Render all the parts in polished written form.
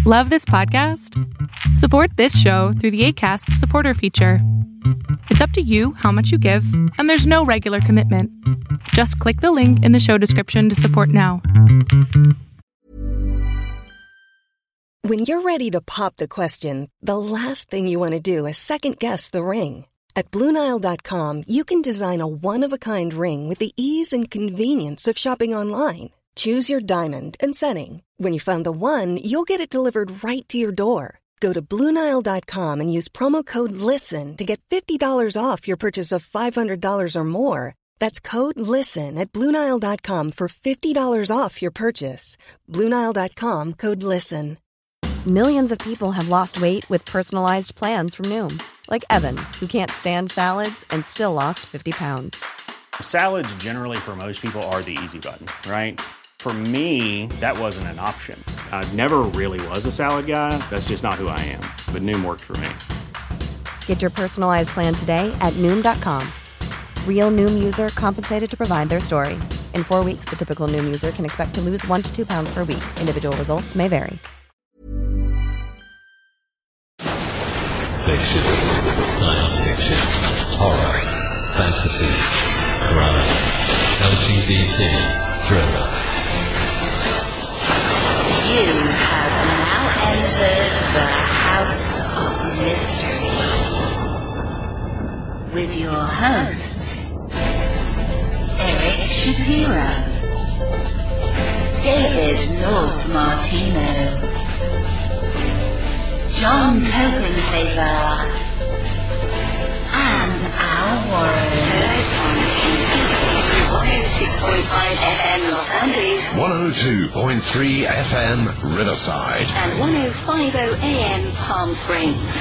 Love this podcast? Support this show through the Acast supporter feature. It's up to you how much you give, and there's no regular commitment. Just click the link in the show description to support now. When you're ready to pop the question, the last thing you want to do is second-guess the ring. At BlueNile.com, you can design a one-of-a-kind ring with the ease and convenience of shopping online. Choose your diamond and setting. When you find the one, you'll get it delivered right to your door. Go to BlueNile.com and use promo code LISTEN to get $50 off your purchase of $500 or more. That's code LISTEN at BlueNile.com for $50 off your purchase. BlueNile.com, code LISTEN. Millions of people have lost weight with personalized plans from Noom. Like Evan, who can't stand salads and still lost 50 pounds. Salads generally for most people are the easy button, right? For me, that wasn't an option. I never really was a salad guy. That's just not who I am. But Noom worked for me. Get your personalized plan today at Noom.com. Real Noom user compensated to provide their story. In 4 weeks, the typical Noom user can expect to lose 1 to 2 pounds per week. Individual results may vary. Fiction, science fiction, horror, fantasy, crime, LGBT, thriller. You have now entered the House of Mystery with your hosts, Eric Shapiro, David North Martino, John Copenhaver, and Al Warren. Heard on KCB 106.5 FM Los Angeles, 102.3 FM Riverside, and 105.0 AM Palm Springs.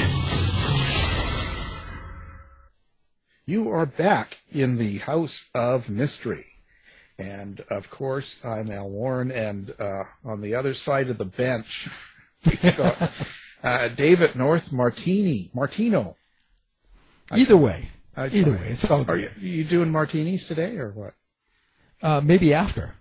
You are back in the House of Mystery. And, of course, I'm Al Warren, and on the other side of the bench, we've got David North Martino. Either way, it's all Are good. you doing martinis today, or what? Maybe after.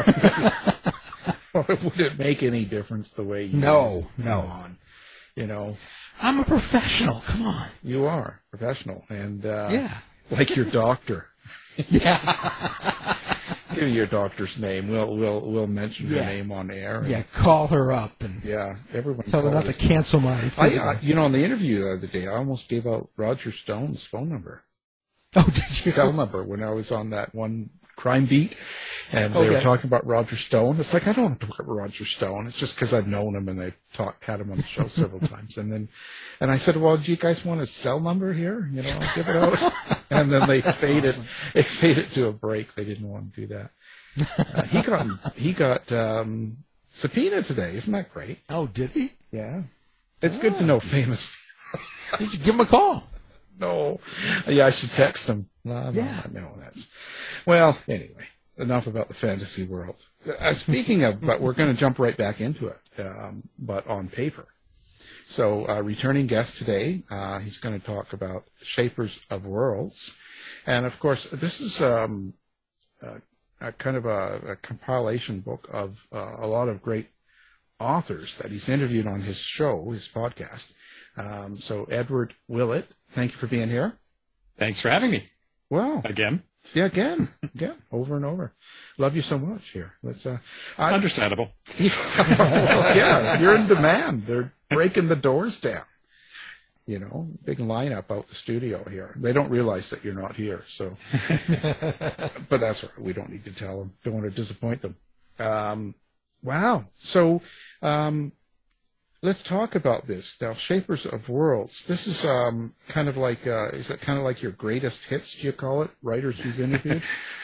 Would it make any difference the way you No. on? You know, I'm a professional. Come on. you are professional, and Yeah. like your doctor. Yeah. Give me your doctor's name. We'll mention her Yeah. name on air. Yeah. Call her up and Yeah, everyone. tell her not to calls. cancel my physical. On the interview the other day, I almost gave out Roger Stone's phone number. Oh, did you? Cell number when I was on that one crime beat, and they were Okay. talking about Roger Stone. It's like, I don't want to talk about Roger Stone. It's just because I've known him and had him on the show several times. And I said, well, do you guys want his cell number here? You know, I'll give it out. And then they faded to a break. They didn't want to do that. He got subpoenaed today. Isn't that great? Oh, did he? Yeah. It's good to know famous. Did you give him a call? No. Yeah, I should text him. No, well, anyway, enough about the fantasy world. Speaking of, but we're going to jump right back into it, but on paper. So, returning guest today, he's going to talk about Shapers of Worlds. And, of course, this is a kind of a compilation book of a lot of great authors that he's interviewed on his show, his podcast. So, Edward Willett, thank you for being here. Thanks for having me. Well, Again. yeah, again, over and over. Love you so much here. Let's. Understandable. Well, yeah, you're in demand. They're breaking the doors down. You know, big lineup out the studio here. They don't realize that you're not here, so. But that's all right. We don't need to tell them. Don't want to disappoint them. Wow. So, let's talk about this now. Shapers of Worlds. This is kind of like. Is it kind of like your greatest hits? Do you call it? Writers you've interviewed.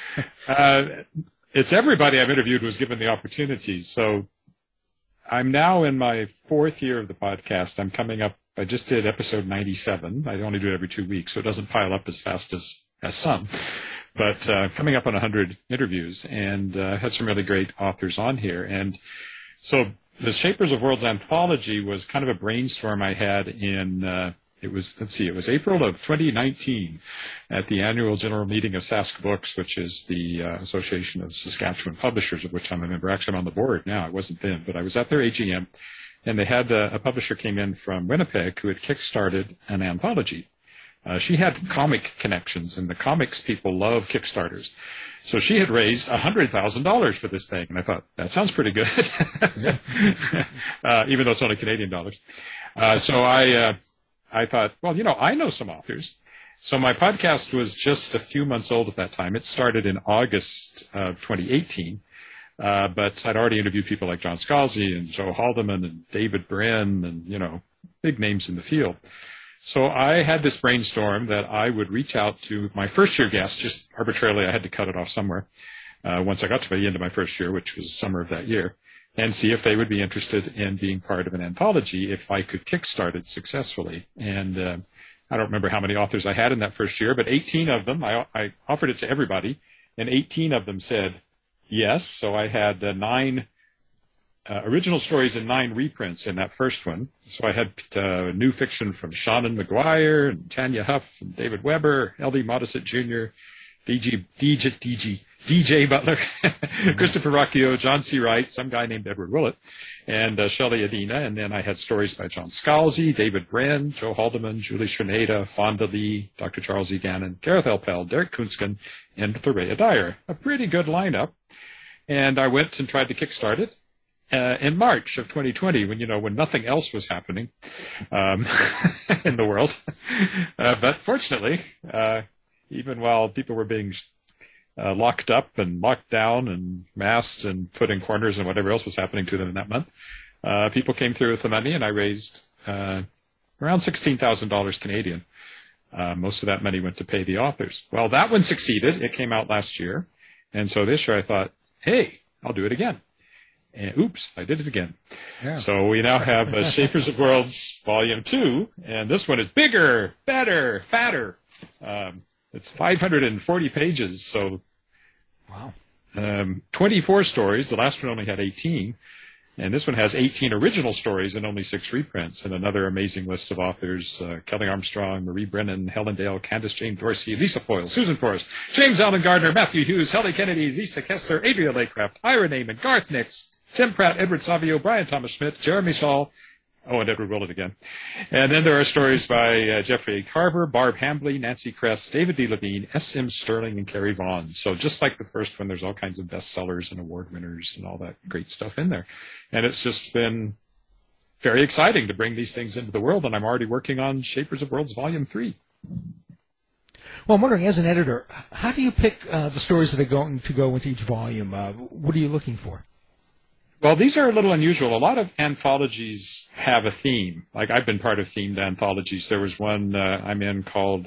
It's everybody I've interviewed was given the opportunity. So I'm now in my 4th year of the podcast. I'm coming up. I just did episode 97. I only do it every 2 weeks, so it doesn't pile up as fast as some. But coming up on 100 interviews, and had some really great authors on here. And so the Shapers of Worlds anthology was kind of a brainstorm I had in it was April of 2019 at the annual general meeting of Sask Books, which is the Association of Saskatchewan Publishers, of which I'm a member. Actually, I'm on the board now. I wasn't then, but I was at their AGM, and they had a publisher came in from Winnipeg who had kickstarted an anthology. She had comic connections, and the comics people love Kickstarters. So she had raised $100,000 for this thing, and I thought, that sounds pretty good, even though it's only Canadian dollars. So I thought, well, I know some authors. So my podcast was just a few months old at that time. It started in August of 2018, but I'd already interviewed people like John Scalzi and Joe Haldeman and David Brin and, big names in the field. So I had this brainstorm that I would reach out to my first-year guests, just arbitrarily. I had to cut it off somewhere once I got to the end of my first year, which was summer of that year, and see if they would be interested in being part of an anthology if I could kickstart it successfully. And I don't remember how many authors I had in that first year, but 18 of them, I offered it to everybody, and 18 of them said yes. So I had 9 original stories and 9 reprints in that first one. So I had new fiction from Shannon McGuire and Tanya Huff and David Weber, L.D. Modisett Jr., DJ Butler, Christopher Rocchio, John C. Wright, some guy named Edward Willett, and Shelley Adina. And then I had stories by John Scalzi, David Brin, Joe Haldeman, Julie Shernada, Fonda Lee, Dr. Charles E. Gannon, Gareth L. Pell, Derek Kunsken, and Thorea Dyer. A pretty good lineup. And I went and tried to kickstart it. In March of 2020, when nothing else was happening in the world. But fortunately, even while people were being locked up and locked down and masked and put in corners and whatever else was happening to them in that month, people came through with the money, and I raised around $16,000 Canadian. Most of that money went to pay the authors. Well, that one succeeded. It came out last year. And so this year I thought, hey, I'll do it again. And oops, I did it again. Yeah. So we now have Shapers of Worlds Volume 2, and this one is bigger, better, fatter. It's 540 pages, so wow. 24 stories. The last one only had 18, and this one has 18 original stories and only 6 reprints, and another amazing list of authors, Kelly Armstrong, Marie Brennan, Helen Dale, Candace Jane Dorsey, Lisa Foyle, Susan Forrest, James Allen Gardner, Matthew Hughes, Helly Kennedy, Lisa Kessler, Adria Laycraft, Ira Naiman, Garth Nix, Tim Pratt, Edward Savio, Brian Thomas Schmidt, Jeremy Saul, and Edward Willett again. And then there are stories by Jeffrey A. Carver, Barb Hambley, Nancy Kress, David D. Levine, S.M. Sterling, and Carrie Vaughn. So just like the first one, there's all kinds of bestsellers and award winners and all that great stuff in there. And it's just been very exciting to bring these things into the world, and I'm already working on Shapers of Worlds Volume 3. Well, I'm wondering, as an editor, how do you pick the stories that are going to go into each volume? What are you looking for? Well, these are a little unusual. A lot of anthologies have a theme. Like, I've been part of themed anthologies. There was one I'm in called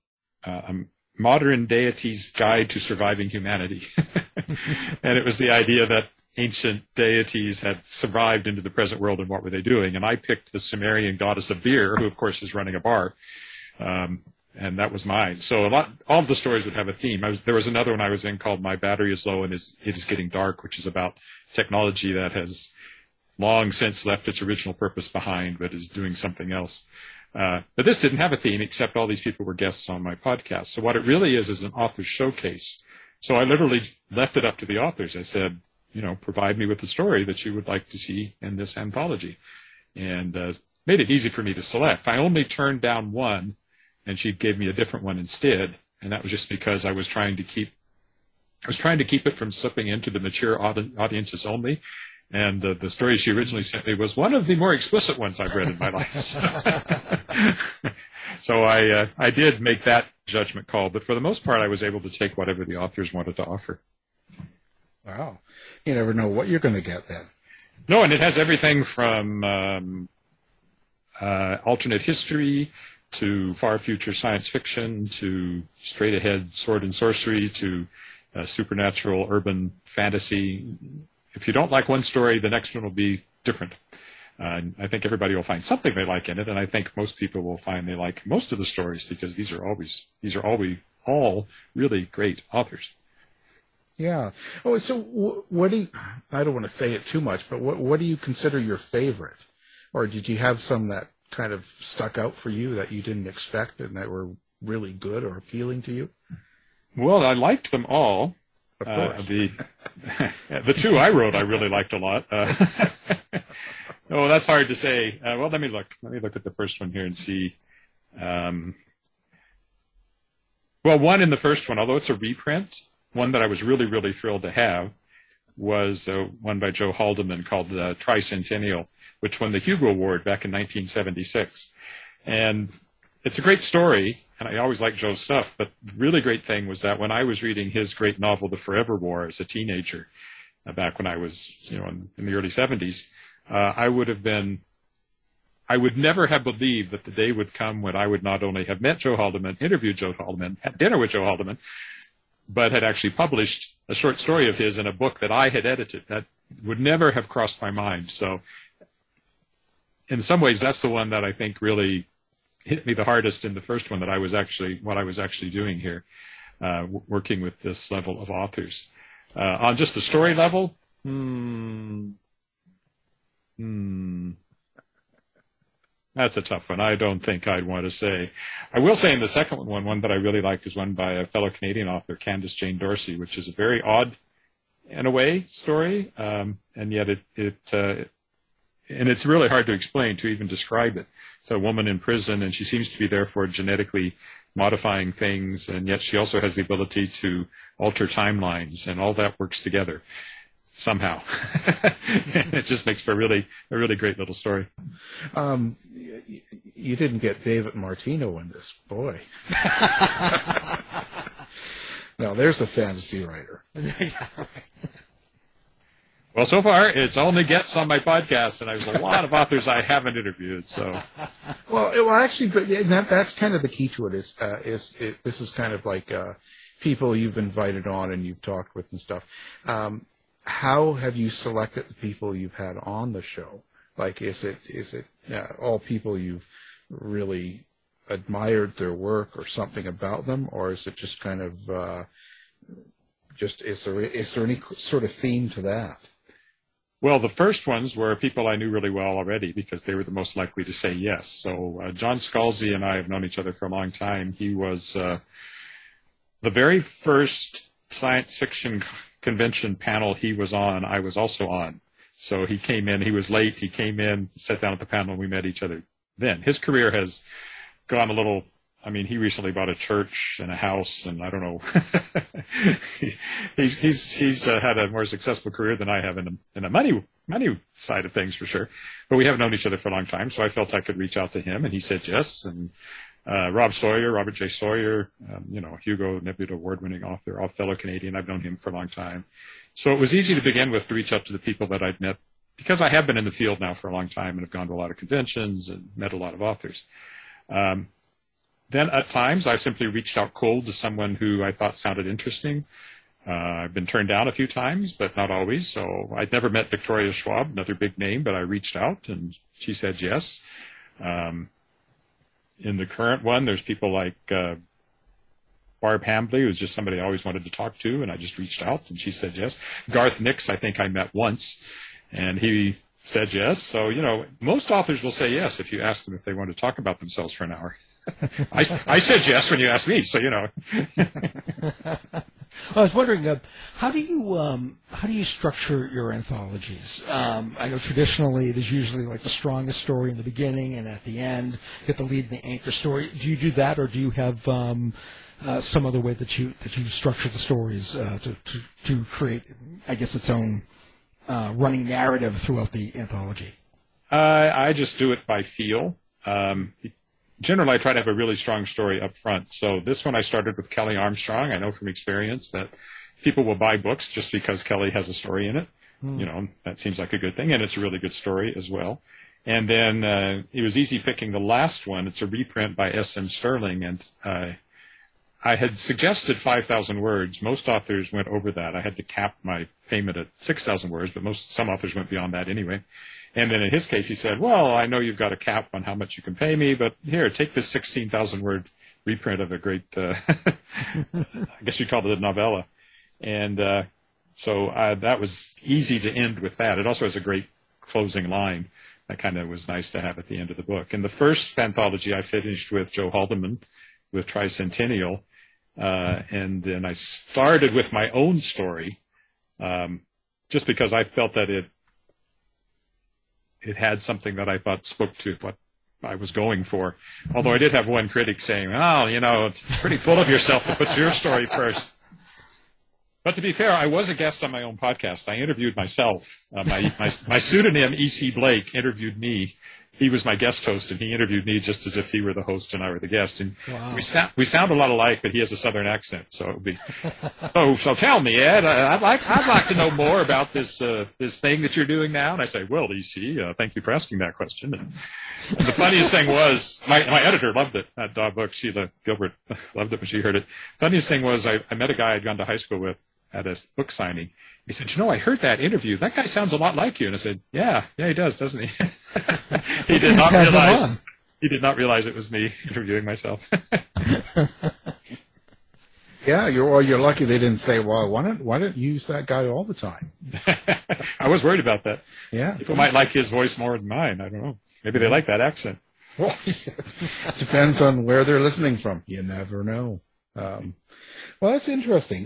Modern Deities' Guide to Surviving Humanity. And it was the idea that ancient deities had survived into the present world, and what were they doing? And I picked the Sumerian goddess of beer, who, of course, is running a bar. And that was mine. So all of the stories would have a theme. There was another one I was in called My Battery is Low and It is Getting Dark, which is about technology that has long since left its original purpose behind, but is doing something else. But this didn't have a theme, except all these people were guests on my podcast. So what it really is an author's showcase. So I literally left it up to the authors. I said, provide me with the story that you would like to see in this anthology. And made it easy for me to select. I only turned down one, and she gave me a different one instead, and that was just because I was trying to keep it from slipping into the mature audiences only. And the story she originally sent me was one of the more explicit ones I've read in my life. So I did make that judgment call, but for the most part, I was able to take whatever the authors wanted to offer. Wow. You never know what you're going to get then. No, and it has everything from alternate history to far future science fiction, to straight ahead sword and sorcery, to supernatural urban fantasy. If you don't like one story, the next one will be different. I think everybody will find something they like in it, and I think most people will find they like most of the stories, because these are all really great authors. Yeah. Oh, so what do you, I don't want to say it too much, but what do you consider your favorite? Or did you have some that kind of stuck out for you that you didn't expect and that were really good or appealing to you? Well, I liked them all. Of course. The two I wrote I really liked a lot. Oh, that's hard to say. Well, let me look. Let me look at the first one here and see. Well, one in the first one, although it's a reprint, one that I was really, really thrilled to have was one by Joe Haldeman called Tricentennial, which won the Hugo Award back in 1976. And it's a great story, and I always liked Joe's stuff, but the really great thing was that when I was reading his great novel, The Forever War, as a teenager, back when I was, in the early 70s, I would never have believed that the day would come when I would not only have met Joe Haldeman, interviewed Joe Haldeman, had dinner with Joe Haldeman, but had actually published a short story of his in a book that I had edited. That would never have crossed my mind. So in some ways, that's the one that I think really hit me the hardest in the first one, what I was actually doing here, working with this level of authors. On just the story level, that's a tough one. I don't think I'd want to say. I will say in the second one that I really liked is one by a fellow Canadian author, Candace Jane Dorsey, which is a very odd, in a way, story, and yet and it's really hard to explain, to even describe it. It's a woman in prison, and she seems to be there for genetically modifying things, and yet she also has the ability to alter timelines, and all that works together somehow. It just makes for a really great little story. You didn't get David Martino in this, boy. Now there's a fantasy writer. Well, so far it's only guests on my podcast, and there's a lot of authors I haven't interviewed. So, well, actually, but that's kind of the key to it. This is kind of like people you've invited on and you've talked with and stuff. How have you selected the people you've had on the show? Like, is it all people you've really admired their work or something about them, or is it just kind of is there any sort of theme to that? Well, the first ones were people I knew really well already because they were the most likely to say yes. So John Scalzi and I have known each other for a long time. He was the very first science fiction convention panel he was on, I was also on. So he came in, he was late, he came in, sat down at the panel, and we met each other then. His career has gone a little, he recently bought a church and a house, and I don't know. he's had a more successful career than I have in a money side of things, for sure. But we haven't known each other for a long time, so I felt I could reach out to him, and he said yes. And Robert J. Sawyer, Hugo Nebula award-winning author, all fellow Canadian. I've known him for a long time. So it was easy to begin with, to reach out to the people that I'd met, because I have been in the field now for a long time and have gone to a lot of conventions and met a lot of authors. Then at times I've simply reached out cold to someone who I thought sounded interesting. I've been turned down a few times, but not always. So I'd never met Victoria Schwab, another big name, but I reached out and she said yes. In the current one, there's people like Barb Hambly, who's just somebody I always wanted to talk to, and I just reached out and she said yes. Garth Nix, I think I met once, and he said yes. So, most authors will say yes if you ask them if they want to talk about themselves for an hour. I said yes when you asked me, so I was wondering, how do you structure your anthologies? I know traditionally there's usually like the strongest story in the beginning, and at the end get the lead and the anchor story. Do you do that, or do you have some other way that you structure the stories to create, I guess, its own running narrative throughout the anthology? I just do it by feel. Generally, I try to have a really strong story up front. So this one I started with Kelly Armstrong. I know from experience that people will buy books just because Kelly has a story in it. That seems like a good thing, and it's a really good story as well. And then it was easy picking the last one. It's a reprint by S.M. Sterling, and I had suggested 5,000 words. Most authors went over that. I had to cap my payment at 6,000 words, but some authors went beyond that anyway. And then in his case, he said, well, I know you've got a cap on how much you can pay me, but here, take this 16,000-word reprint of a great, I guess you'd call it a novella. And so that was easy to end with that. It also has a great closing line that kind of was nice to have at the end of the book. And the first anthology I finished with Joe Haldeman with Tricentennial, and then I started with my own story just because I felt that it it had something that I thought spoke to what I was going for. Although I did have one critic saying, "Oh, it's pretty full of yourself to put your story first." But to be fair, I was a guest on my own podcast. I interviewed myself. My pseudonym, E.C. Blake, interviewed me. He was my guest host, and he interviewed me just as if he were the host and I were the guest. And wow. we sound a lot alike, but he has a Southern accent, so it would be. So tell me, Ed, I'd like to know more about this thing that you're doing now. And I say, well, EC, thank you for asking that question. And the funniest thing was, my editor loved it at Dog Book. Sheila Gilbert loved it when she heard it. Funniest thing was, I met a guy I'd gone to high school with at a book signing. He said, I heard that interview. That guy sounds a lot like you. And I said, yeah, he does, doesn't he? He did not realize it was me interviewing myself. Yeah, you're lucky they didn't say, well, why don't you use that guy all the time? I was worried about that. Yeah. People might like his voice more than mine. I don't know. Maybe they like that accent. Well, depends on where they're listening from. You never know. Well, that's interesting.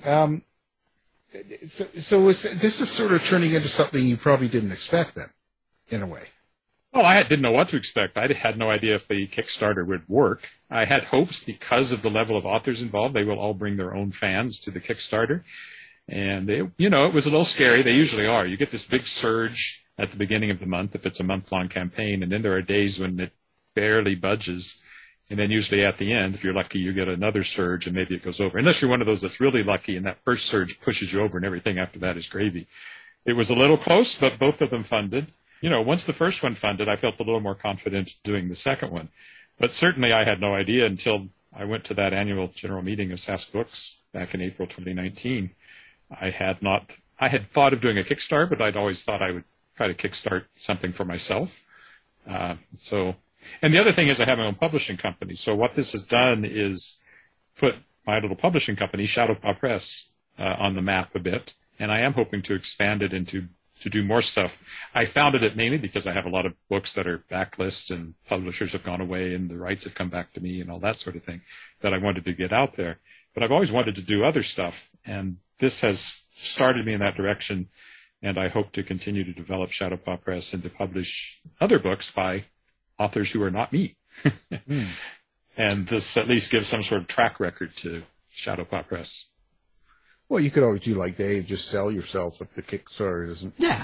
So this is sort of turning into something you probably didn't expect then, in a way. Well, I didn't know what to expect. I had no idea if the Kickstarter would work. I had hopes because of the level of authors involved, they will all bring their own fans to the Kickstarter. And, it was a little scary. They usually are. You get this big surge at the beginning of the month if it's a month-long campaign, and then there are days when it barely budges. And then usually at the end, if you're lucky, you get another surge and maybe it goes over. Unless you're one of those that's really lucky and that first surge pushes you over and everything after that is gravy. It was a little close, but both of them funded. Once the first one funded, I felt a little more confident doing the second one. But certainly I had no idea until I went to that annual general meeting of Sask Books back in April 2019. I had thought of doing a Kickstarter, but I'd always thought I would try to kickstart something for myself. And the other thing is I have my own publishing company. So what this has done is put my little publishing company, Shadowpaw Press, on the map a bit. And I am hoping to expand it to do more stuff. I founded it mainly because I have a lot of books that are backlist and publishers have gone away and the rights have come back to me and all that sort of thing that I wanted to get out there. But I've always wanted to do other stuff. And this has started me in that direction. And I hope to continue to develop Shadowpaw Press and to publish other books by authors who are not me. And this at least gives some sort of track record to Shadowpaw Press. Well, you could always do like Dave, just sell yourself if the Kickstarter doesn't. Yeah.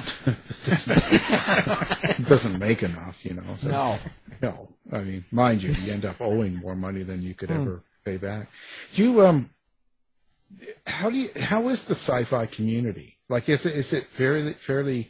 doesn't make enough, So, No. I mean, mind you end up owing more money than you could ever pay back. Do you, how is the sci-fi community? Like, is it fairly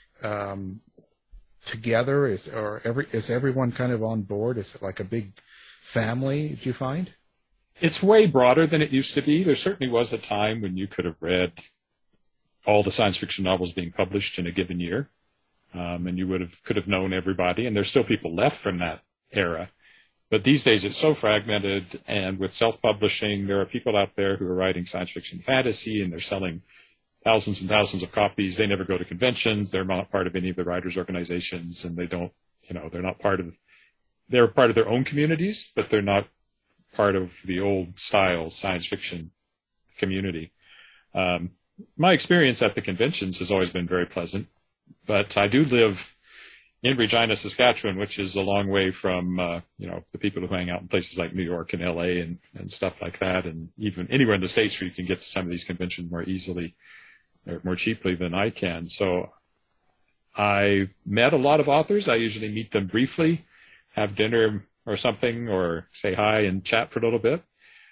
together? Is everyone kind of on board? Is it like a big family, do you find? It's way broader than it used to be. There certainly was a time when you could have read all the science fiction novels being published in a given year, and you could have known everybody. And there's still people left from that era. But these days it's so fragmented, and with self-publishing, there are people out there who are writing science fiction fantasy, and they're selling thousands and thousands of copies. They never go to conventions. They're not part of any of the writers' organizations, and they don't, they're not they're part of their own communities, but they're not part of the old style science fiction community. My experience at the conventions has always been very pleasant, but I do live in Regina, Saskatchewan, which is a long way from, the people who hang out in places like New York and LA and stuff like that. And even anywhere in the States where you can get to some of these conventions more easily or more cheaply than I can. So I've met a lot of authors. I usually meet them briefly, have dinner or something, or say hi and chat for a little bit.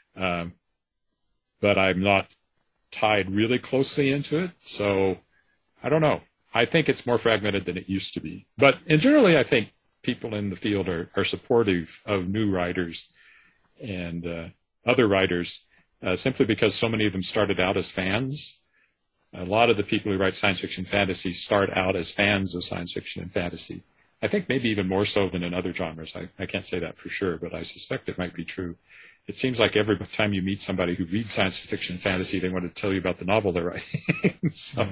But I'm not tied really closely into it. So I don't know. I think it's more fragmented than it used to be. But generally, I think people in the field are supportive of new writers and other writers simply because so many of them started out as fans. A lot of the people who write science fiction fantasy start out as fans of science fiction and fantasy. I think maybe even more so than in other genres. I can't say that for sure, but I suspect it might be true. It seems like every time you meet somebody who reads science fiction and fantasy, they want to tell you about the novel they're writing. So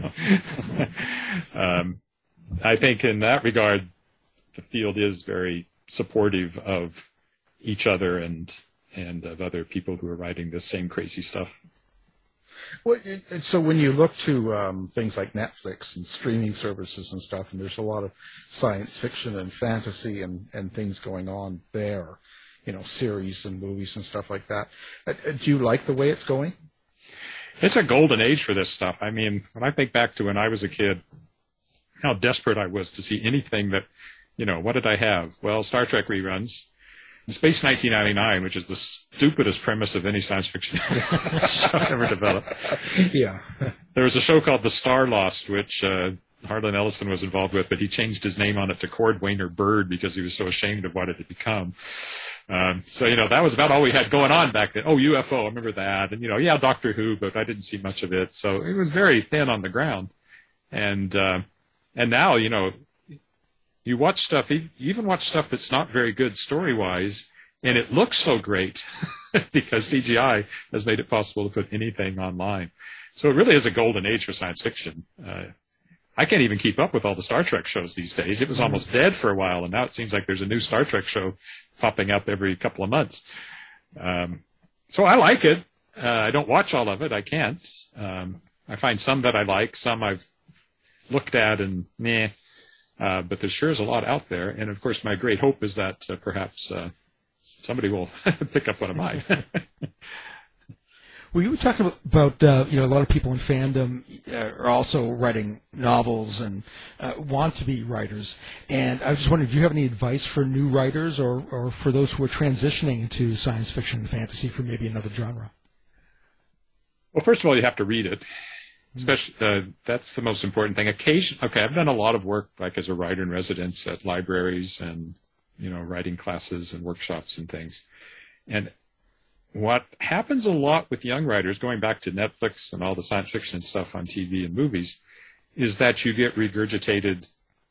I think in that regard, the field is very supportive of each other and of other people who are writing the same crazy stuff. Well, so when you look to things like Netflix and streaming services and stuff, and there's a lot of science fiction and fantasy and things going on there, series and movies and stuff like that. Do you like the way it's going? It's a golden age for this stuff. I mean, when I think back to when I was a kid, how desperate I was to see anything that, what did I have? Well, Star Trek reruns, Space 1999, which is the stupidest premise of any science fiction show ever developed. Yeah. There was a show called The Star Lost, which Harlan Ellison was involved with, but he changed his name on it to Cordwainer Bird because he was so ashamed of what it had become. So that was about all we had going on back then. Oh, UFO, I remember that. And, Doctor Who, but I didn't see much of it. So it was very thin on the ground. And now, you watch stuff, you even watch stuff that's not very good story-wise, and it looks so great because CGI has made it possible to put anything online. So it really is a golden age for science fiction. I can't even keep up with all the Star Trek shows these days. It was almost dead for a while, and now it seems like there's a new Star Trek show popping up every couple of months. So I like it. I don't watch all of it. I can't. I find some that I like, some I've looked at and meh. But there sure is a lot out there. And, of course, my great hope is that perhaps somebody will pick up one of mine. Well, you were talking about a lot of people in fandom are also writing novels and want to be writers. And I was just wondering, do you have any advice for new writers or for those who are transitioning into science fiction and fantasy for maybe another genre? Well, first of all, you have to read it. Especially, that's the most important thing. I've done a lot of work, like as a writer in residence at libraries and, writing classes and workshops and things. And what happens a lot with young writers, going back to Netflix and all the science fiction stuff on TV and movies, is that you get regurgitated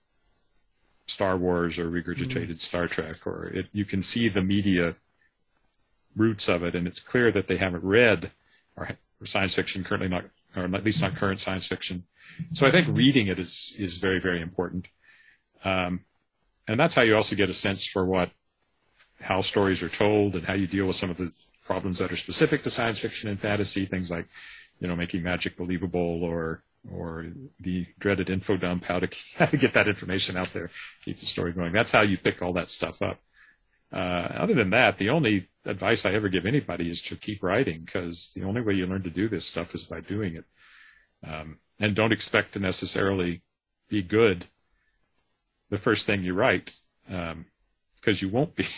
Star Wars or regurgitated Star Trek, or you can see the media roots of it, and it's clear that they haven't read or science fiction currently not, or at least not current science fiction. So I think reading it is very, very important. And that's how you also get a sense for how stories are told and how you deal with some of the problems that are specific to science fiction and fantasy, things like, making magic believable or the dreaded info dump, how to get that information out there, keep the story going. That's how you pick all that stuff up. Other than that, the only advice I ever give anybody is to keep writing, because the only way you learn to do this stuff is by doing it. And don't expect to necessarily be good the first thing you write, because you won't be.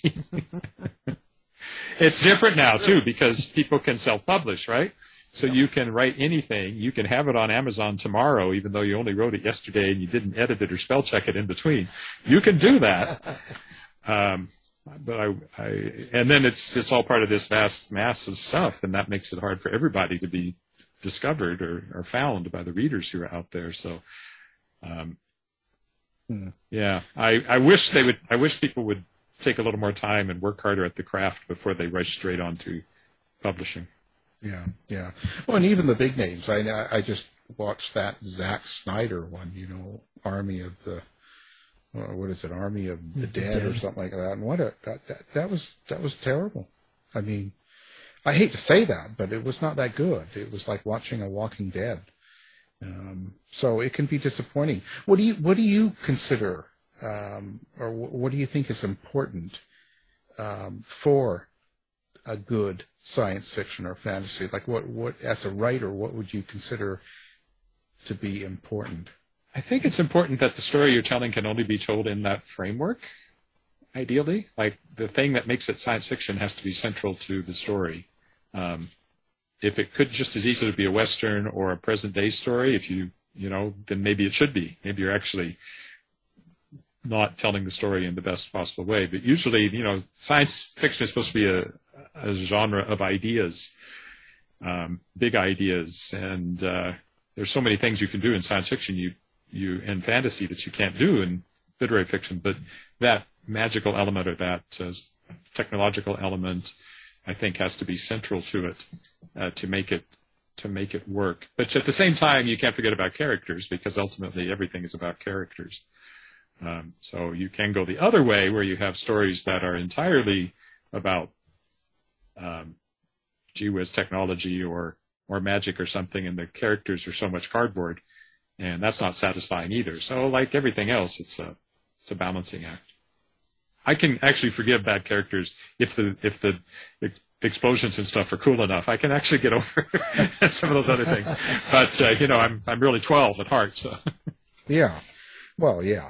It's different now, too, because people can self-publish, right? So you can write anything. You can have it on Amazon tomorrow, even though you only wrote it yesterday and you didn't edit it or spell check it in between. You can do that. But and then it's all part of this vast mass of stuff, and that makes it hard for everybody to be discovered or found by the readers who are out there. So, yeah, I wish people would take a little more time and work harder at the craft before they rush straight onto publishing. Yeah. Well, and even the big names. I just watched that Zack Snyder one, Army of the. What is it? Army of the Dead or something like that. And that was terrible. I mean, I hate to say that, but it was not that good. It was like watching a Walking Dead. So it can be disappointing. What do you consider, or what do you think is important for a good science fiction or fantasy? Like what as a writer, what would you consider to be important? I think it's important that the story you're telling can only be told in that framework, ideally. Like, the thing that makes it science fiction has to be central to the story. If it could just as easily be a Western or a present-day story, then maybe it should be. Maybe you're actually not telling the story in the best possible way. But usually, science fiction is supposed to be a genre of ideas, big ideas. And there's so many things you can do in science fiction and fantasy that you can't do in literary fiction, but that magical element or that technological element, I think, has to be central to it to make it work. But at the same time, you can't forget about characters, because ultimately everything is about characters. So you can go the other way, where you have stories that are entirely about gee whiz technology or or magic or something, and the characters are so much cardboard, and that's not satisfying either. So like everything else, it's a balancing act. I can actually forgive bad characters if the explosions and stuff are cool enough. I can actually get over some of those other things. But I'm really 12 at heart. So yeah, well, yeah.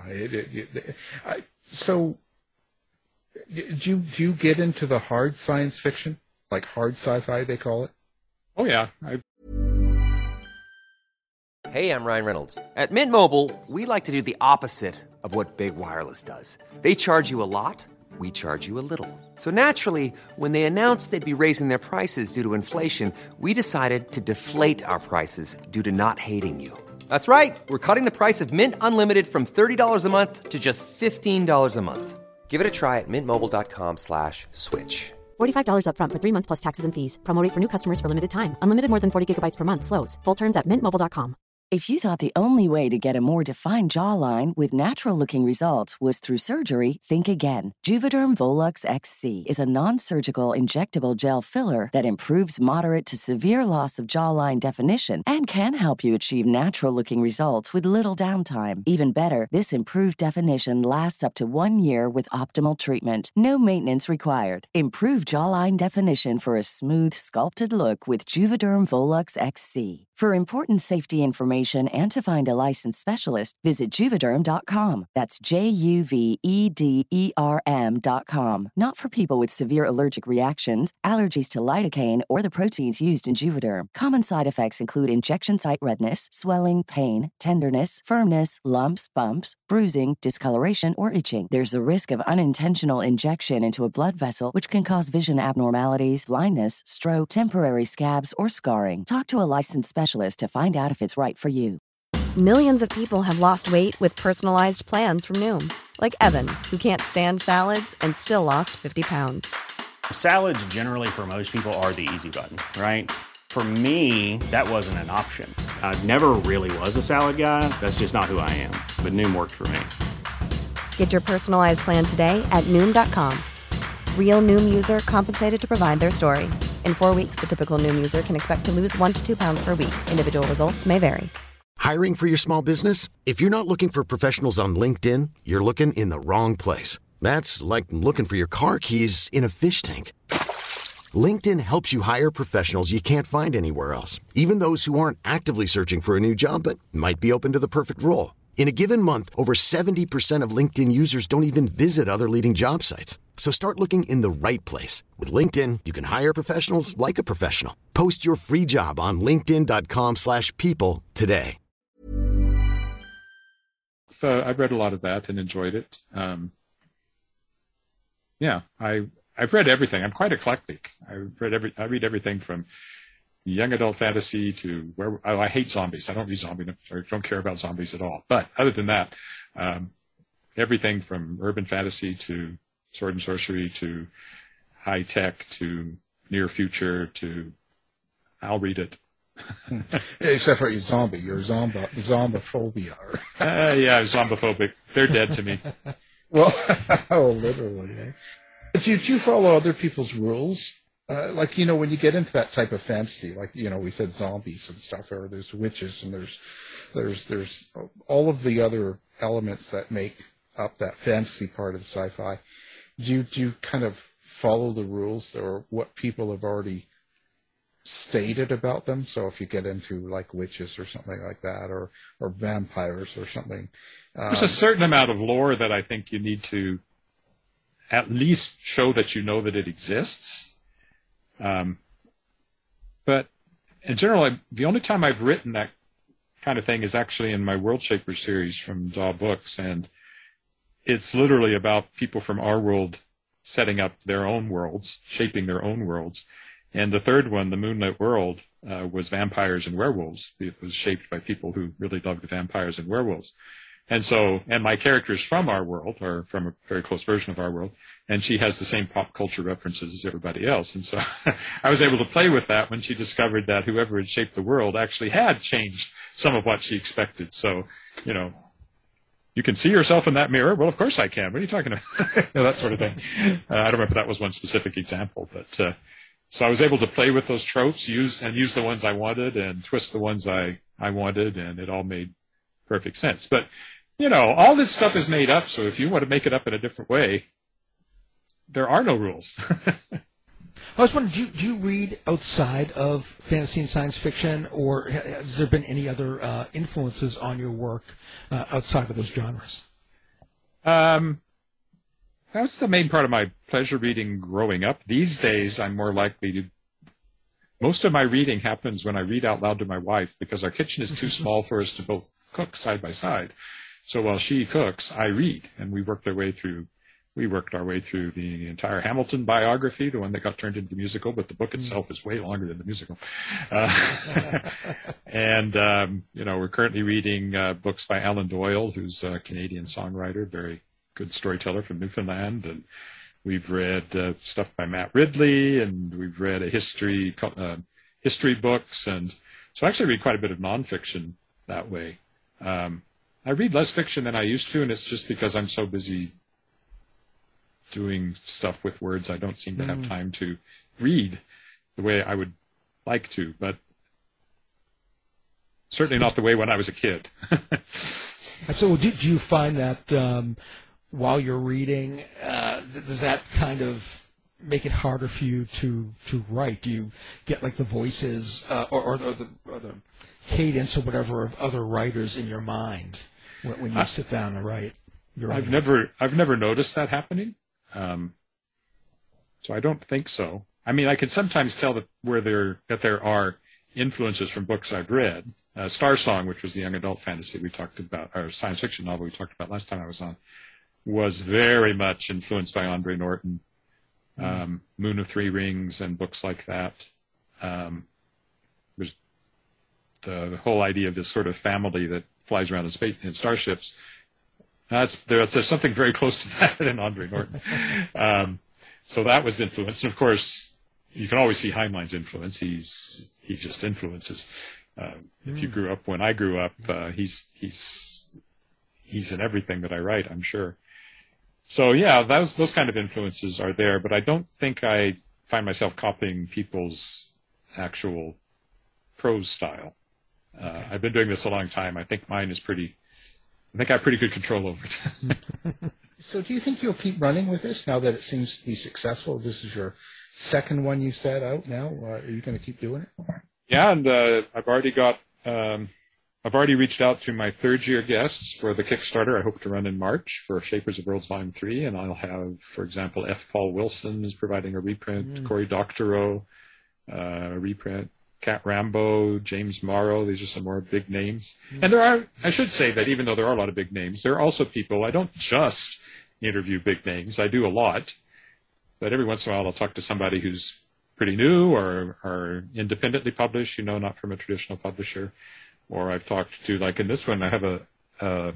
So, do you get into the hard science fiction, like hard sci-fi they call it? Oh yeah. Hey, I'm Ryan Reynolds. At Mint Mobile, we like to do the opposite of what Big Wireless does. They charge you a lot. We charge you a little. So naturally, when they announced they'd be raising their prices due to inflation, we decided to deflate our prices due to not hating you. That's right. We're cutting the price of Mint Unlimited from $30 a month to just $15 a month. Give it a try at mintmobile.com/switch. $45 up front for 3 months plus taxes and fees. Promo rate for new customers for limited time. Unlimited more than 40 gigabytes per month. Slows full terms at mintmobile.com. If you thought the only way to get a more defined jawline with natural-looking results was through surgery, think again. Juvederm Volux XC is a non-surgical injectable gel filler that improves moderate to severe loss of jawline definition and can help you achieve natural-looking results with little downtime. Even better, this improved definition lasts up to 1 year with optimal treatment. No maintenance required. Improve jawline definition for a smooth, sculpted look with Juvederm Volux XC. For important safety information and to find a licensed specialist, visit Juvederm.com. That's JUVEDERM.com. Not for people with severe allergic reactions, allergies to lidocaine, or the proteins used in Juvederm. Common side effects include injection site redness, swelling, pain, tenderness, firmness, lumps, bumps, bruising, discoloration, or itching. There's a risk of unintentional injection into a blood vessel, which can cause vision abnormalities, blindness, stroke, temporary scabs, or scarring. Talk to a licensed specialist to find out if it's right for you. Millions of people have lost weight with personalized plans from Noom. Like Evan, who can't stand salads and still lost 50 pounds. Salads generally for most people are the easy button, right? For me, that wasn't an option. I never really was a salad guy. That's just not who I am. But Noom worked for me. Get your personalized plan today at Noom.com. Real Noom user compensated to provide their story. In 4 weeks, the typical Noom user can expect to lose 1 to 2 pounds per week. Individual results may vary. Hiring for your small business? If you're not looking for professionals on LinkedIn, you're looking in the wrong place. That's like looking for your car keys in a fish tank. LinkedIn helps you hire professionals you can't find anywhere else, even those who aren't actively searching for a new job but might be open to the perfect role. In a given month, over 70% of LinkedIn users don't even visit other leading job sites. So start looking in the right place. With LinkedIn, you can hire professionals like a professional. Post your free job on linkedin.com/people today. I've read a lot of that and enjoyed it. I've read everything. I'm quite eclectic. I read everything from young adult fantasy to I hate zombies. I don't read I don't care about zombies at all. But other than that, everything from urban fantasy to sword and sorcery to high tech to near future to I'll read it. Except for your zombophobia. Yeah, I'm zombophobic. They're dead to me. Well, literally. Eh? Do you follow other people's rules? Like, when you get into that type of fantasy, like, we said zombies and stuff, or there's witches and there's all of the other elements that make up that fantasy part of the sci-fi. Do you kind of follow the rules or what people have already stated about them? So if you get into like witches or something like that, or vampires or something. There's a certain amount of lore that I think you need to at least show that you know that it exists. But in general, the only time I've written that kind of thing is actually in my World Shaper series from Daw Books, and it's literally about people from our world setting up their own worlds, shaping their own worlds. And the third one, The Moonlit World, was vampires and werewolves. It was shaped by people who really loved vampires and werewolves. And my characters from our world are from a very close version of our world, and she has the same pop culture references as everybody else. And so I was able to play with that when she discovered that whoever had shaped the world actually had changed some of what she expected. So, you can see yourself in that mirror. Well, of course I can. What are you talking about? That sort of thing. I don't remember if that was one specific example, but So I was able to play with those tropes, use the ones I wanted and twist the ones I wanted, and it all made perfect sense. But, all this stuff is made up, so if you want to make it up in a different way, there are no rules. I was wondering, do you read outside of fantasy and science fiction, or has there been any other influences on your work outside of those genres? That's the main part of my pleasure reading growing up. These days, I'm more likely to. Most of my reading happens when I read out loud to my wife, because our kitchen is too small for us to both cook side by side. So while she cooks, I read, and we worked our way through the entire Hamilton biography, the one that got turned into the musical, but the book itself is way longer than the musical. And we're currently reading books by Alan Doyle, who's a Canadian songwriter, very good storyteller from Newfoundland, and we've read stuff by Matt Ridley, and we've read history books, and so I actually read quite a bit of nonfiction that way. I read less fiction than I used to, and it's just because I'm so busy doing stuff with words, I don't seem to have time to read the way I would like to, but certainly not the way when I was a kid. So do you find that while you're reading, does that kind of make it harder for you to write? Do you get like the voices or the cadence or whatever of other writers in your mind when you sit down and write? I've never noticed that happening, so I don't think so. I mean, I can sometimes tell that there are influences from books I've read. Star Song, which was the young adult fantasy we talked about, or science fiction novel we talked about last time I was on, was very much influenced by Andre Norton, Moon of Three Rings, and books like that. There's the whole idea of this sort of family that flies around in starships. There's something very close to that in Andre Norton. So that was influence. And of course, you can always see Heinlein's influence. He just influences. If you grew up when I grew up, he's in everything that I write, I'm sure. So yeah, those kind of influences are there, but I don't think I find myself copying people's actual prose style. I've been doing this a long time. I think I have pretty good control over it. So do you think you'll keep running with this now that it seems to be successful? This is your second one you set out now. Are you going to keep doing it? Yeah, and I've already reached out to my third-year guests for the Kickstarter I hope to run in March for Shapers of Worlds Volume 3, and I'll have, for example, F. Paul Wilson is providing a reprint, Cory Doctorow, a reprint, Cat Rambo, James Morrow. These are some more big names. And I should say that even though there are a lot of big names, there are also people, I don't just interview big names, I do a lot, but every once in a while I'll talk to somebody who's pretty new or independently published, not from a traditional publisher. Or I've talked to, like in this one, I have a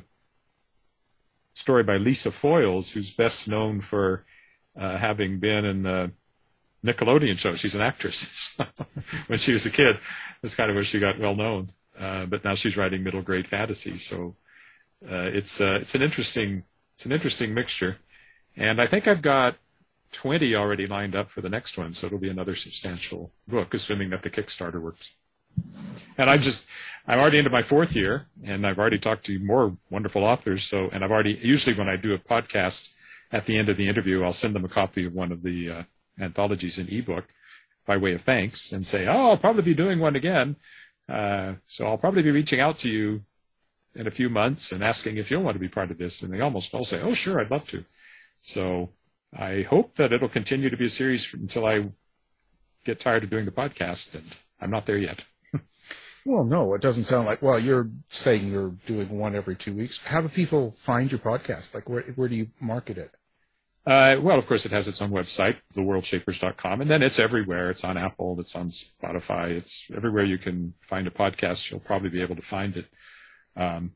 story by Lisa Foyles, who's best known for having been in the Nickelodeon show. She's an actress. When she was a kid, that's kind of where she got well known. But now she's writing middle grade fantasy. So it's an interesting mixture. And I think I've got 20 already lined up for the next one, so it'll be another substantial book, assuming that the Kickstarter works. And I'm already into my fourth year, and I've already talked to more wonderful authors. And usually when I do a podcast, at the end of the interview, I'll send them a copy of one of the anthologies in ebook by way of thanks and say, I'll probably be doing one again. So I'll probably be reaching out to you in a few months and asking if you'll want to be part of this. And they almost all say, oh, sure, I'd love to. So I hope that it'll continue to be a series until I get tired of doing the podcast, and I'm not there yet. Well, no, it doesn't sound like. Well, you're saying you're doing one every 2 weeks. How do people find your podcast? Like, where do you market it? Well, of course, it has its own website, theworldshapers.com, and then it's everywhere. It's on Apple, it's on Spotify, it's everywhere you can find a podcast. You'll probably be able to find it. And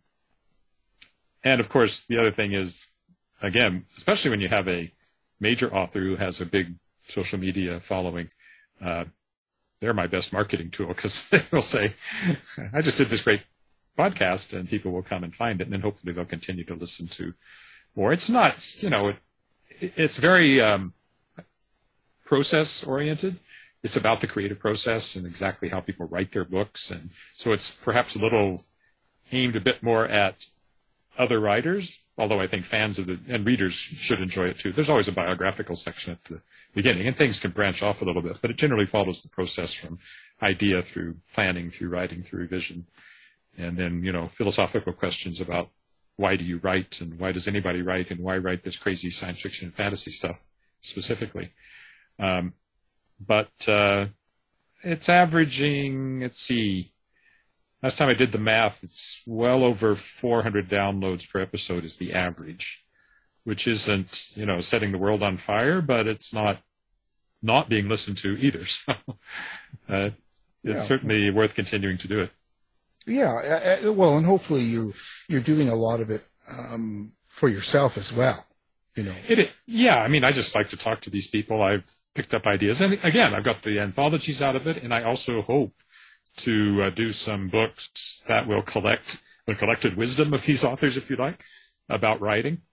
of course, the other thing is, again, especially when you have a major author who has a big social media following, they're my best marketing tool, because they will say, I just did this great podcast, and people will come and find it, and then hopefully they'll continue to listen to more. It's not, it's very process oriented. it's about the creative process and exactly how people write their books. And so it's perhaps a little aimed a bit more at other writers, although I think fans and readers should enjoy it too. There's always a biographical section at the beginning, and things can branch off a little bit, but it generally follows the process from idea through planning, through writing, through revision, and then, philosophical questions about why do you write, and why does anybody write, and why write this crazy science fiction and fantasy stuff specifically. But it's averaging, let's see, last time I did the math, it's well over 400 downloads per episode is the average, which isn't, setting the world on fire, but it's not being listened to either. So it's certainly worth continuing to do it. Yeah. Well, and hopefully you're doing a lot of it for yourself as well. I just like to talk to these people. I've picked up ideas. And again, I've got the anthologies out of it, and I also hope to do some books that will collect the collected wisdom of these authors, if you like, about writing.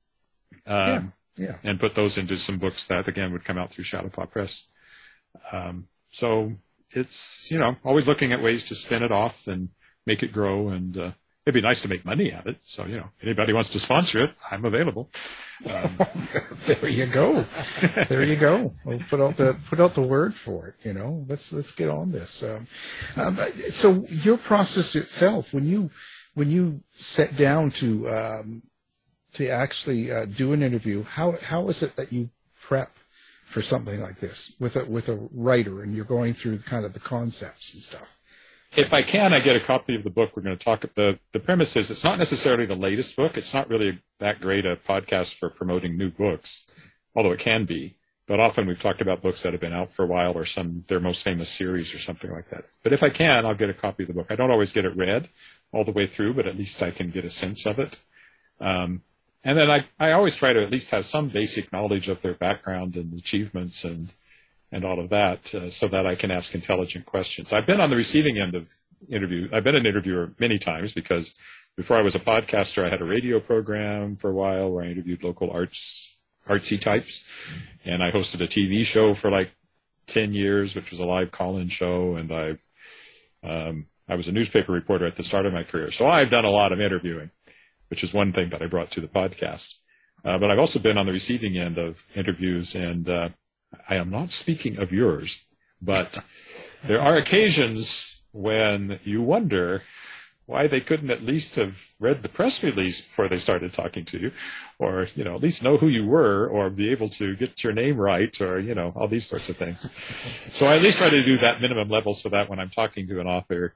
And put those into some books that, again, would come out through Shadowpaw Press. So it's, always looking at ways to spin it off and make it grow, and it'd be nice to make money at it. So, anybody wants to sponsor it, I'm available. There you go. There you go. We'll put out the word for it. Let's get on this. So your process itself, when you sit down to actually do an interview, how is it that you prep for something like this with a writer, and you're going through kind of the concepts and stuff? If I can, I get a copy of the book we're going to talk about. The premise is it's not necessarily the latest book. It's not really that great a podcast for promoting new books, although it can be. But often we've talked about books that have been out for a while, or their most famous series or something like that. But if I can, I'll get a copy of the book. I don't always get it read all the way through, but at least I can get a sense of it. And then I always try to at least have some basic knowledge of their background and achievements and all of that, so that I can ask intelligent questions. I've been on the receiving end of interview. I've been an interviewer many times, because before I was a podcaster, I had a radio program for a while where I interviewed local artsy types, and I hosted a TV show for like 10 years, which was a live call-in show, and I was a newspaper reporter at the start of my career. So I've done a lot of interviewing, which is one thing that I brought to the podcast. But I've also been on the receiving end of interviews, and I am not speaking of yours, but there are occasions when you wonder why they couldn't at least have read the press release before they started talking to you, or, at least know who you were, or be able to get your name right, or, all these sorts of things. So I at least try to do that minimum level so that when I'm talking to an author,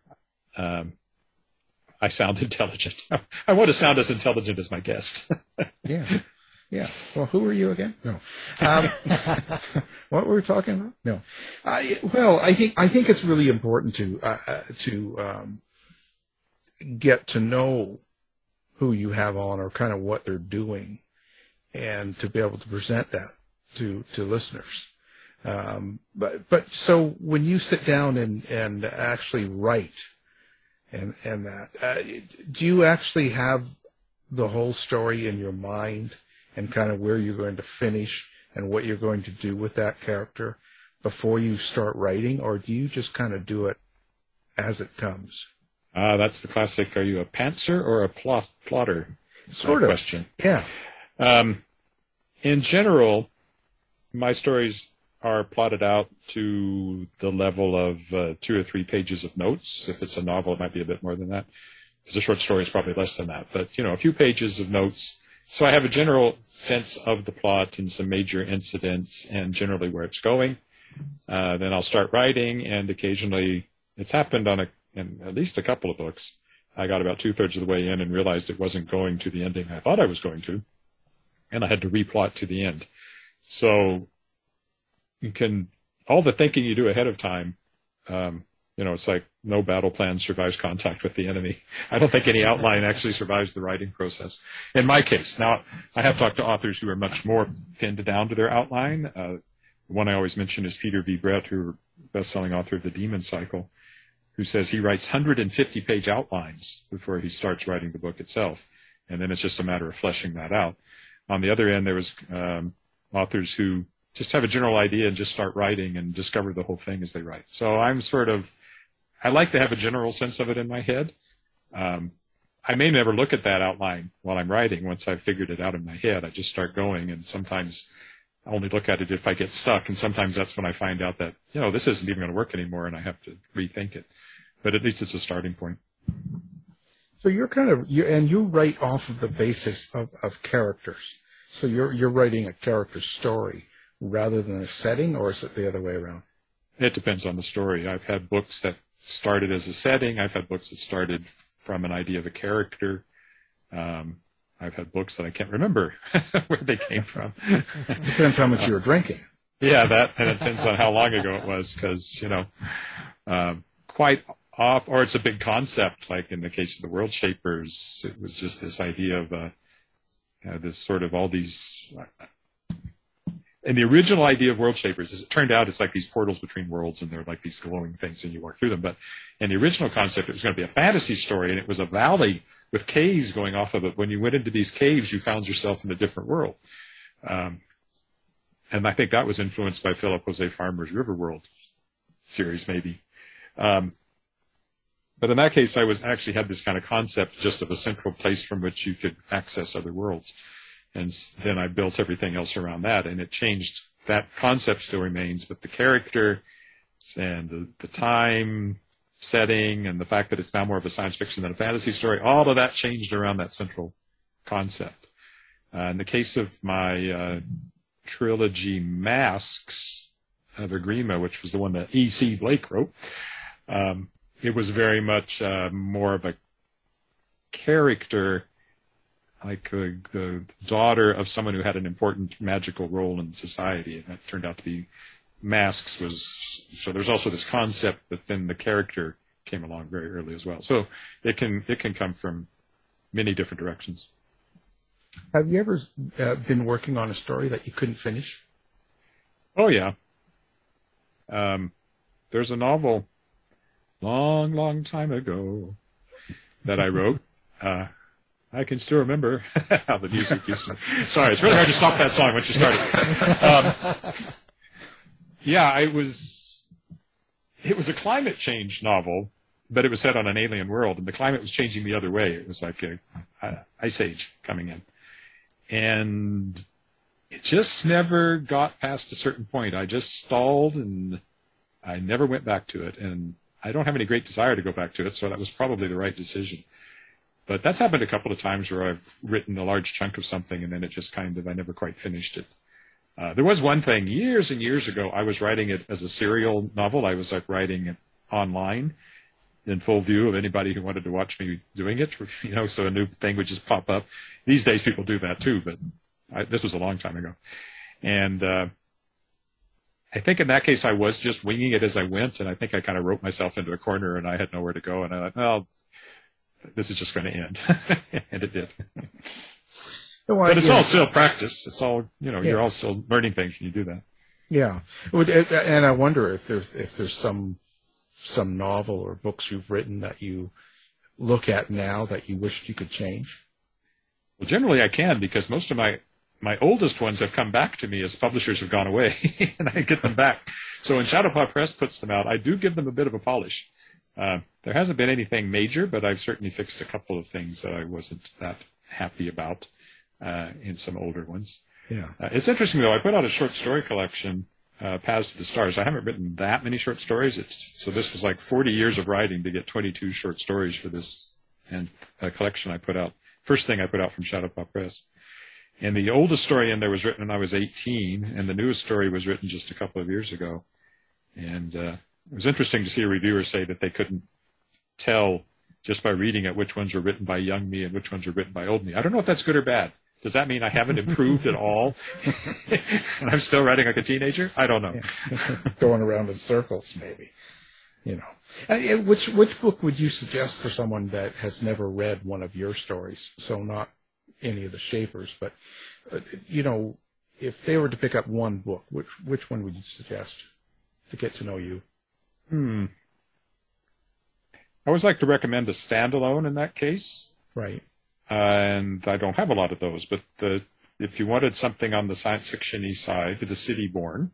I sound intelligent. I want to sound as intelligent as my guest. Yeah. Well, who are you again? No. What were we talking about? No. I think it's really important to get to know who you have on, or kind of what they're doing, and to be able to present that to listeners. But so when you sit down and actually write, and that, do you actually have the whole story in your mind, and kind of where you're going to finish and what you're going to do with that character before you start writing, or do you just kind of do it as it comes? That's the classic, are you a pantser or a plotter sort of question. Yeah. In general, my stories are plotted out to the level of 2 or 3 pages of notes. If it's a novel, it might be a bit more than that. If it's a short story, it's probably less than that. But, a few pages of notes. So I have a general sense of the plot and some major incidents and generally where it's going. Then I'll start writing, and occasionally it's happened in at least a couple of books. I got about 2/3 of the way in and realized it wasn't going to the ending I thought I was going to, and I had to replot to the end. So all the thinking you do ahead of time, it's like no battle plan survives contact with the enemy. I don't think any outline actually survives the writing process. In my case, now I have talked to authors who are much more pinned down to their outline. The one I always mention is Peter V. Brett, who best-selling author of The Demon Cycle, who says he writes 150-page outlines before he starts writing the book itself, and then it's just a matter of fleshing that out. On the other end, there was authors who just have a general idea and just start writing and discover the whole thing as they write. So I like to have a general sense of it in my head. I may never look at that outline while I'm writing. Once I've figured it out in my head, I just start going, and sometimes I only look at it if I get stuck, and sometimes that's when I find out that, this isn't even going to work anymore, and I have to rethink it. But at least it's a starting point. So you're you write off of the basis of characters. So you're writing a character story rather than a setting, or is it the other way around? It depends on the story. I've had books that started as a setting. I've had books that started from an idea of a character. I've had books that I can't remember where they came from. Depends how much you were drinking. Yeah, and it depends on how long ago it was, because, quite off, or it's a big concept, like in the case of the World Shapers, it was just this idea of this sort of all these... And the original idea of World Shapers, as it turned out, it's like these portals between worlds, and they're like these glowing things, and you walk through them. But in the original concept, it was going to be a fantasy story, and it was a valley with caves going off of it. When you went into these caves, you found yourself in a different world. And I think that was influenced by Philip Jose Farmer's Riverworld series, maybe. But in that case, I actually had this kind of concept just of a central place from which you could access other worlds. And then I built everything else around that, and it changed. That concept still remains, but the character and the time setting and the fact that it's now more of a science fiction than a fantasy story, all of that changed around that central concept. In the case of my trilogy Masks of Agrima, which was the one that E.C. Blake wrote, it was very much more of a character, like the daughter of someone who had an important magical role in society, and that turned out to be Masks so there's also this concept, but then the character came along very early as well. So it can come from many different directions. Have you ever been working on a story that you couldn't finish? Oh yeah. There's a novel long time ago that I wrote. I can still remember how the music used to... Sorry, it's really hard to stop that song once you start it. It was a climate change novel, but it was set on an alien world, and the climate was changing the other way. It was like an ice age coming in. And it just never got past a certain point. I just stalled, and I never went back to it. And I don't have any great desire to go back to it, so that was probably the right decision. But that's happened a couple of times where I've written a large chunk of something and then it just I never quite finished it. There was one thing years and years ago, I was writing it as a serial novel. I was like writing it online in full view of anybody who wanted to watch me doing it, so a new thing would just pop up. These days people do that too, but this was a long time ago. And I think in that case I was just winging it as I went, and I think I kind of wrote myself into a corner and I had nowhere to go, and I thought, well, this is just going to end. And it did. But it's all still practice. It's all, you're all still learning things when you do that. Yeah. And I wonder if there's some novel or books you've written that you look at now that you wished you could change. Well, generally I can, because most of my oldest ones have come back to me as publishers have gone away, and I get them back. So when Shadowpaw Press puts them out, I do give them a bit of a polish. There hasn't been anything major, but I've certainly fixed a couple of things that I wasn't that happy about in some older ones. Yeah. It's interesting, though. I put out a short story collection, Paths to the Stars. I haven't written that many short stories. So this was like 40 years of writing to get 22 short stories for this and collection I put out. First thing I put out from Shadowpaw Press. And the oldest story in there was written when I was 18, and the newest story was written just a couple of years ago. And it was interesting to see a reviewer say that they couldn't tell just by reading it which ones were written by young me and which ones were written by old me. I don't know if that's good or bad. Does that mean I haven't improved at all? And I'm still writing like a teenager? I don't know. Going around in circles, maybe. Which book would you suggest for someone that has never read one of your stories? So not any of the Shapers, but, if they were to pick up one book, which one would you suggest to get to know you? I always like to recommend a standalone in that case. Right. And I don't have a lot of those, but if you wanted something on the science fiction-y side, The City Born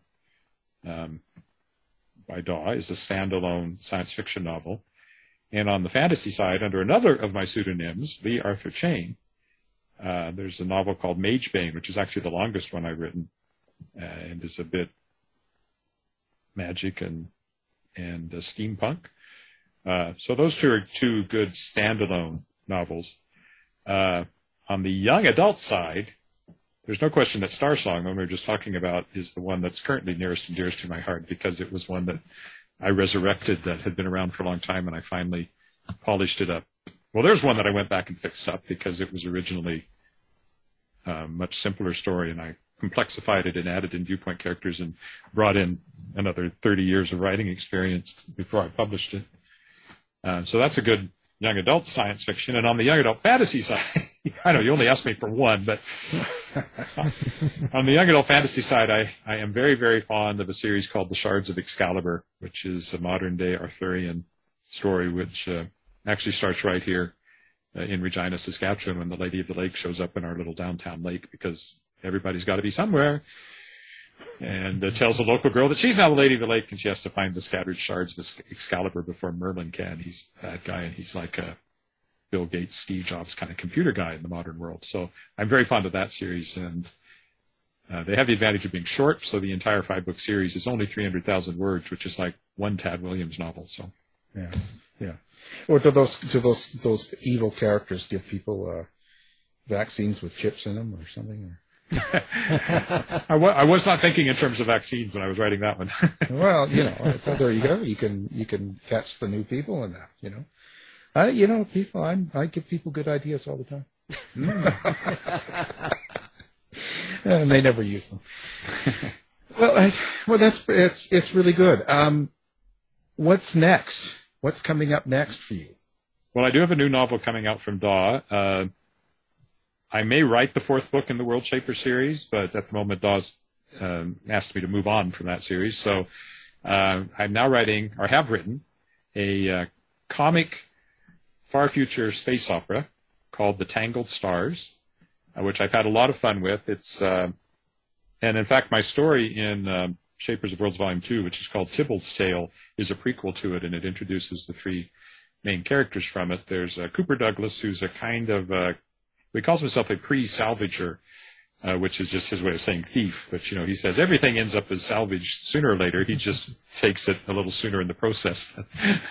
by Daw is a standalone science fiction novel. And on the fantasy side, under another of my pseudonyms, Lee Arthur Chane, there's a novel called Magebane, which is actually the longest one I've written, and is a bit magic and steampunk. So those two are two good standalone novels. On the young adult side, there's no question that Star Song, the one we were just talking about, is the one that's currently nearest and dearest to my heart, because it was one that I resurrected that had been around for a long time, and I finally polished it up. Well, there's one that I went back and fixed up because it was originally a much simpler story, and I complexified it and added in viewpoint characters and brought in another 30 years of writing experience before I published it. So that's a good young adult science fiction. And on the young adult fantasy side, I know you only asked me for one, but on the young adult fantasy side, I am very, very fond of a series called The Shards of Excalibur, which is a modern-day Arthurian story, which actually starts right here in Regina, Saskatchewan, when the Lady of the Lake shows up in our little downtown lake, because everybody's got to be somewhere. And tells a local girl that she's now the Lady of the Lake, and she has to find the scattered shards of Excalibur before Merlin can. He's a bad guy, and he's like a Bill Gates, Steve Jobs kind of computer guy in the modern world. So I'm very fond of that series, and they have the advantage of being short, so the entire 5-book series is only 300,000 words, which is like one Tad Williams novel. So yeah. Or do those evil characters give people vaccines with chips in them or something? Or? I was not thinking in terms of vaccines when I was writing that one. Well, so there you go. You can catch the new people in that. People. I give people good ideas all the time, and they never use them. It's really good. What's next? What's coming up next for you? Well, I do have a new novel coming out from Daw. I may write the 4th book in the World Shaper series, but at the moment Daw's asked me to move on from that series. So I'm now writing, or have written, a comic far future space opera called The Tangled Stars, which I've had a lot of fun with. It's and in fact, my story in Shapers of Worlds Volume 2, which is called Tybalt's Tale, is a prequel to it, and it introduces the 3 main characters from it. There's Cooper Douglas, who's a kind of he calls himself a pre-salvager, which is just his way of saying thief. But, he says everything ends up as salvage sooner or later. He just takes it a little sooner in the process.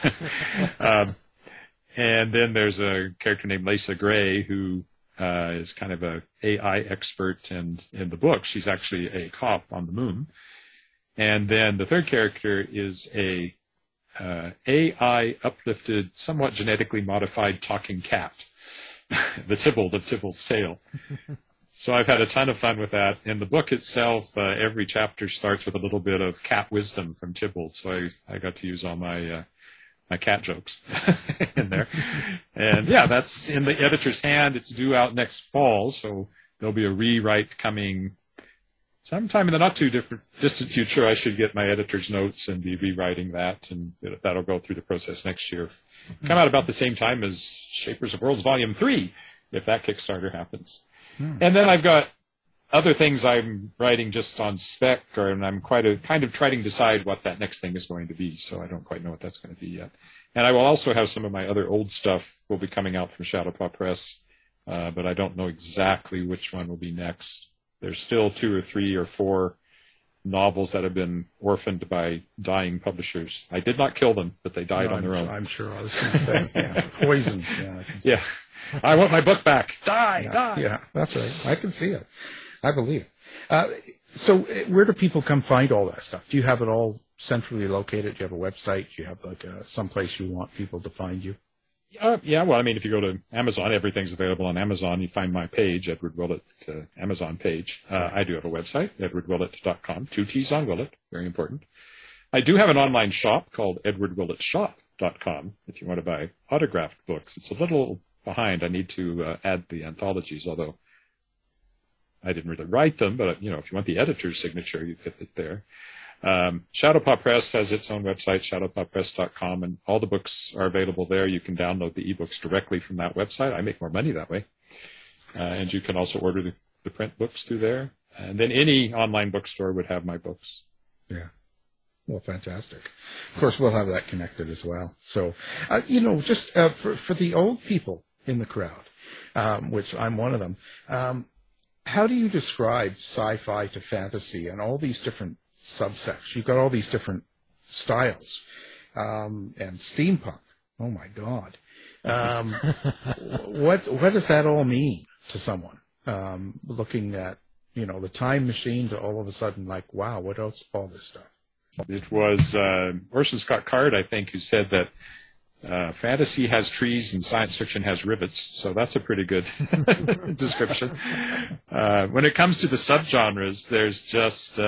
And then there's a character named Lisa Gray, who is kind of a AI expert. And in the book, she's actually a cop on the moon. And then the third character is a AI uplifted, somewhat genetically modified talking cat. The Tybalt of Tybalt's Tale. So I've had a ton of fun with that. In the book itself, every chapter starts with a little bit of cat wisdom from Tybalt. So I got to use all my cat jokes in there. And that's in the editor's hand. It's due out next fall. So there'll be a rewrite coming sometime in the not too distant future. I should get my editor's notes and be rewriting that. And that'll go through the process next year. Come out about the same time as Shapers of Worlds Volume 3, if that Kickstarter happens. And then I've got other things I'm writing just on spec, and I'm kind of trying to decide what that next thing is going to be, so I don't quite know what that's going to be yet. And I will also have some of my other old stuff will be coming out from Shadowpaw Press, but I don't know exactly which one will be next. There's still 2 or 3 or 4 novels that have been orphaned by dying publishers. I did not kill them, but they died on their own. I'm sure. I was going to say, poisoned. Yeah. I want my book back. Die. Yeah, that's right. I can see it. I believe. So where do people come find all that stuff? Do you have it all centrally located? Do you have a website? Do you have someplace you want people to find you? Well, if you go to Amazon, everything's available on Amazon. You find my page, Edward Willett, Amazon page. I do have a website, edwardwillett.com, 2 T's on Willett, very important. I do have an online shop called edwardwillettshop.com if you want to buy autographed books. It's a little behind. I need to add the anthologies, although I didn't really write them, but, if you want the editor's signature, you get it there. Shadowpaw Press has its own website, shadowpawpress.com, and all the books are available there. You can download the ebooks directly from that website. I make more money that way. And you can also order the the print books through there. And then any online bookstore would have my books. Yeah. Well, fantastic. Of course, we'll have that connected as well. So, just for the old people in the crowd, which I'm one of them, how do you describe sci-fi to fantasy and all these different subsects? You've got all these different styles, and steampunk. Oh my God. What does that all mean to someone, looking at, the time machine to all of a sudden like, wow, what else, all this stuff? It was Orson Scott Card, I think, who said that fantasy has trees and science fiction has rivets. So that's a pretty good description. When it comes to the subgenres, there's just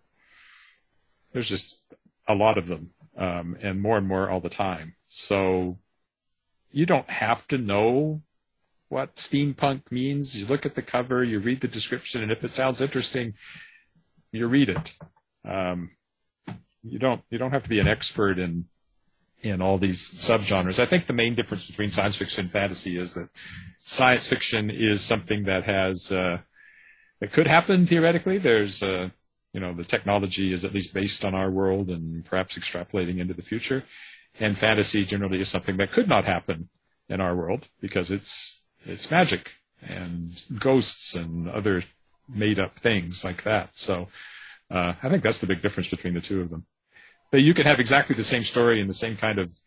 a lot of them, and more all the time. So you don't have to know what steampunk means. You look at the cover, you read the description, and if it sounds interesting, you read it. You don't have to be an expert in all these subgenres. I think the main difference between science fiction and fantasy is that science fiction is something that has that could happen theoretically. There's the technology is at least based on our world and perhaps extrapolating into the future. And fantasy generally is something that could not happen in our world because it's magic and ghosts and other made up things like that. So I think that's the big difference between the two of them. But you can have exactly the same story and the same kind of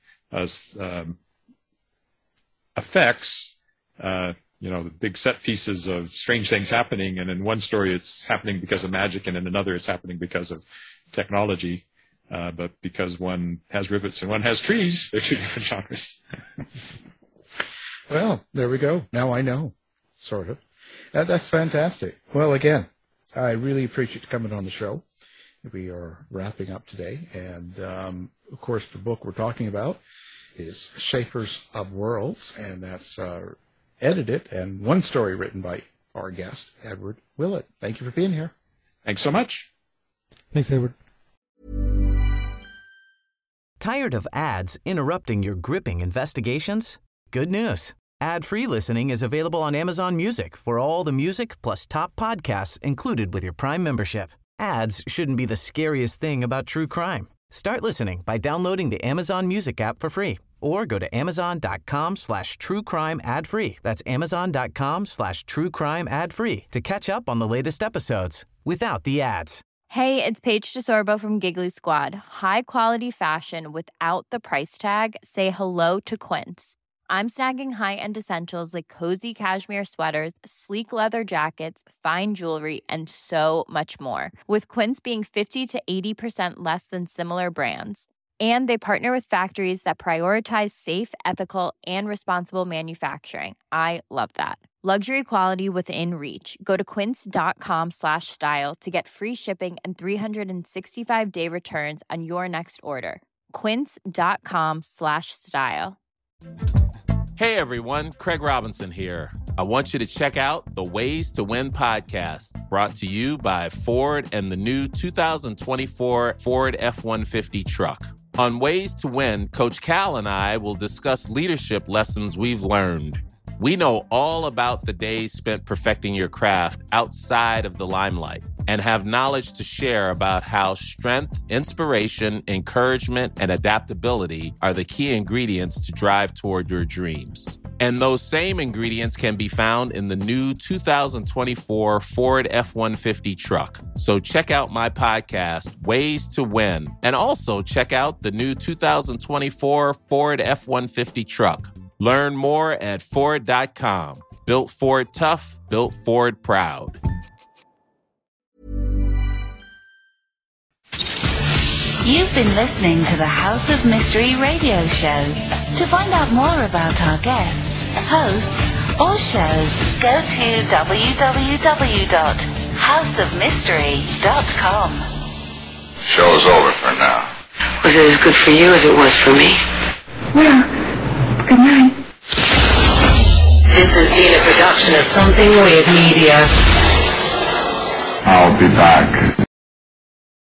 effects, the big set pieces of strange things happening, and in one story it's happening because of magic, and in another it's happening because of technology. But because one has rivets and one has trees, they're two different genres. Well, there we go. Now I know, sort of. That's fantastic. Well, again, I really appreciate you coming on the show. We are wrapping up today, and of course the book we're talking about is Shapers of Worlds, and that's edited and one story written by our guest, Edward Willett. Thank you for being here. Thanks so much. Thanks, Edward. Tired of ads interrupting your gripping investigations? Good news. Ad-free listening is available on Amazon Music for all the music plus top podcasts included with your Prime membership. Ads shouldn't be the scariest thing about true crime. Start listening by downloading the Amazon Music app for free or go to amazon.com/truecrime ad-free. That's amazon.com/truecrime ad-free to catch up on the latest episodes without the ads. Hey, it's Paige DeSorbo from Giggly Squad. High quality fashion without the price tag. Say hello to Quince. I'm snagging high-end essentials like cozy cashmere sweaters, sleek leather jackets, fine jewelry, and so much more. With Quince being 50 to 80% less than similar brands. And they partner with factories that prioritize safe, ethical, and responsible manufacturing. I love that. Luxury quality within reach. Go to quince.com/style to get free shipping and 365-day returns on your next order. Quince.com/style. Hey everyone, Craig Robinson here. I want you to check out the Ways to Win podcast, brought to you by Ford and the new 2024 Ford F-150 truck. On Ways to Win, Coach Cal and I will discuss leadership lessons we've learned. We know all about the days spent perfecting your craft outside of the limelight and have knowledge to share about how strength, inspiration, encouragement, and adaptability are the key ingredients to drive toward your dreams. And those same ingredients can be found in the new 2024 Ford F-150 truck. So check out my podcast, Ways to Win, and also check out the new 2024 Ford F-150 truck. Learn more at Ford.com. Built Ford tough, built Ford proud. You've been listening to the House of Mystery radio show. To find out more about our guests, hosts, or shows, go to www.houseofmystery.com. Show's over for now. Was it as good for you as it was for me? Well, good night. This has been a production of Something Weird Media. I'll be back.